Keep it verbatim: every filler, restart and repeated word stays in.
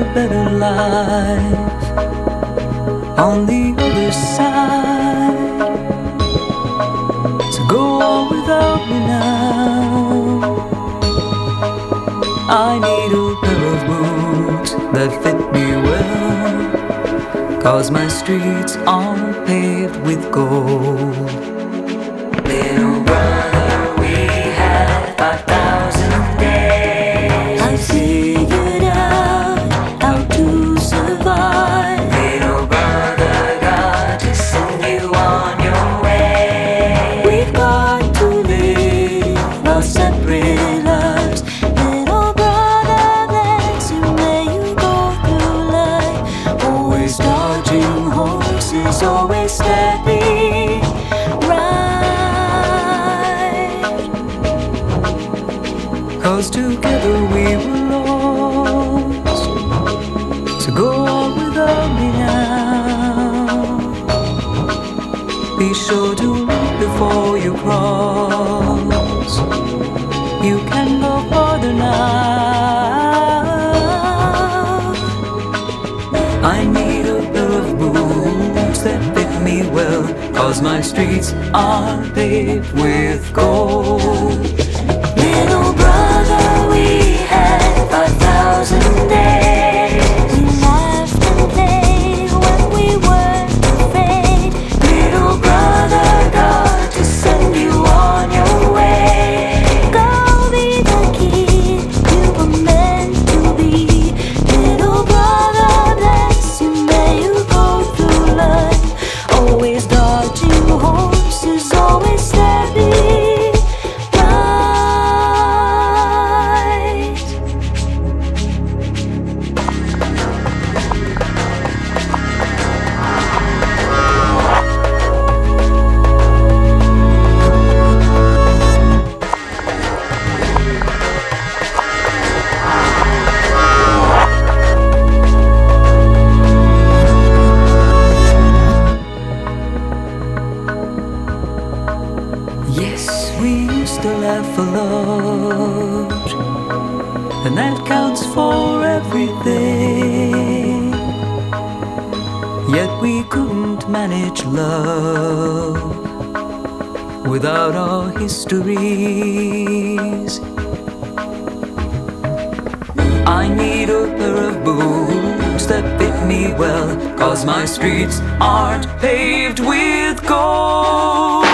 better life on the other side. So go on without me now. I need a pair of boots that fit me well, 'cause my streets are paved with gold. Little brother, we had five thousand days. I figured out how to survive. Little brother, got to send you on your way. We've got to live our separate lives. Little brother, bless you, may you go through life, always dodging horses, always steady. Right. 'Cause together we were lost. So go on without me now. Be sure to look before you cross. You can go farther now. I need a pair of boots that fit me well, 'cause my streets are paved with gold. Little brother, we had five thousand days. We laughed and played when we weren't afraid. Little brother, got to send you on your way. Go be the kid you were meant to be. Little brother, bless you, may you go through life, always dodging horses, always steady. Yes, we used to laugh a lot, and that counts for everything. Yet we couldn't manage love without our histories. I need a pair of boots that fit me well, 'cause my streets aren't paved with gold.